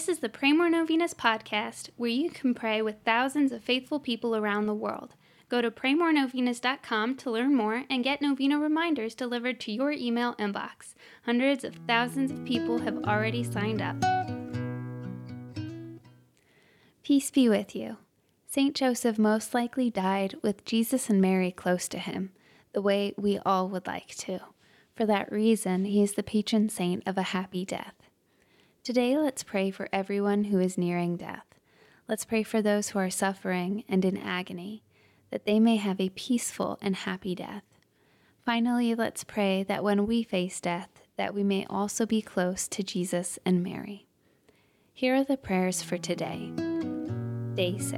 This is the Pray More Novenas podcast, where you can pray with thousands of faithful people around the world. Go to praymorenovenas.com to learn more and get novena reminders delivered to your email inbox. Hundreds of thousands of people have already signed up. Peace be with you. Saint Joseph most likely died with Jesus and Mary close to him, the way we all would like to. For that reason, he is the patron saint of a happy death. Today, let's pray for everyone who is nearing death. Let's pray for those who are suffering and in agony, that they may have a peaceful and happy death. Finally, let's pray that when we face death, that we may also be close to Jesus and Mary. Here are the prayers for today, Day 6.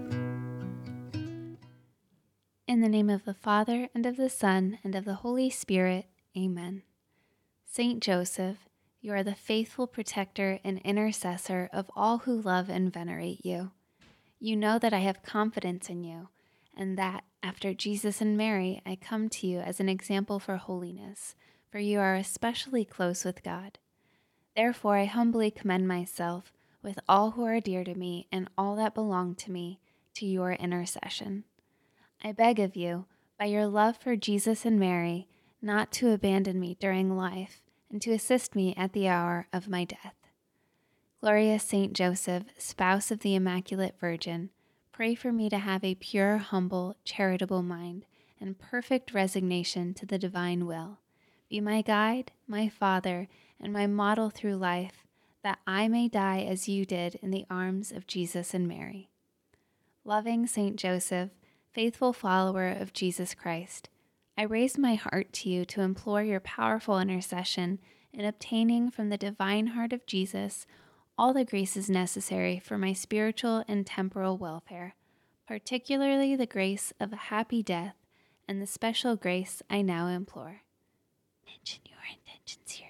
In the name of the Father, and of the Son, and of the Holy Spirit, Amen. Saint Joseph, you are the faithful protector and intercessor of all who love and venerate you. You know that I have confidence in you, and that, after Jesus and Mary, I come to you as an example for holiness, for you are especially close with God. Therefore I humbly commend myself, with all who are dear to me and all that belong to me, to your intercession. I beg of you, by your love for Jesus and Mary, not to abandon me during life, and to assist me at the hour of my death. Glorious Saint Joseph, spouse of the Immaculate Virgin, pray for me to have a pure, humble, charitable mind, and perfect resignation to the divine will. Be my guide, my father, and my model through life, that I may die as you did in the arms of Jesus and Mary. Loving Saint Joseph, faithful follower of Jesus Christ, I raise my heart to you to implore your powerful intercession in obtaining from the divine heart of Jesus all the graces necessary for my spiritual and temporal welfare, particularly the grace of a happy death and the special grace I now implore. Mention your intentions here.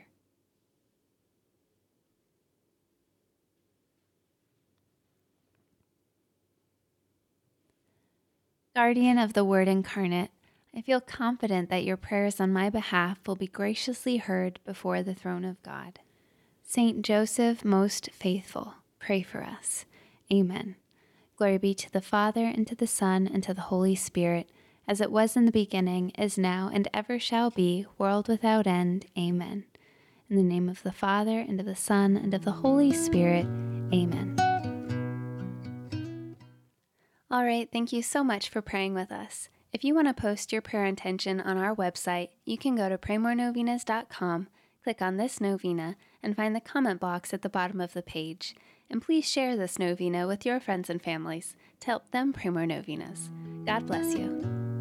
Guardian of the Word incarnate, I feel confident that your prayers on my behalf will be graciously heard before the throne of God. Saint Joseph, most faithful, pray for us. Amen. Glory be to the Father, and to the Son, and to the Holy Spirit, as it was in the beginning, is now, and ever shall be, world without end. Amen. In the name of the Father, and of the Son, and of the Holy Spirit. Amen. All right, thank you so much for praying with us. If you want to post your prayer intention on our website, you can go to praymorenovenas.com, click on this novena, and find the comment box at the bottom of the page. And please share this novena with your friends and families to help them pray more novenas. God bless you.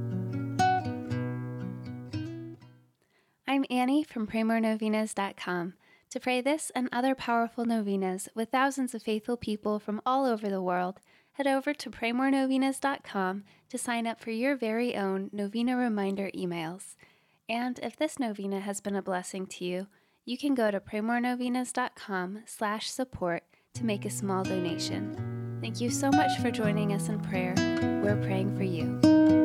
I'm Annie from praymorenovenas.com. To pray this and other powerful novenas with thousands of faithful people from all over the world, head over to praymorenovenas.com to sign up for your very own novena reminder emails. And if this novena has been a blessing to you, you can go to praymorenovenas.com/support to make a small donation. Thank you so much for joining us in prayer. We're praying for you.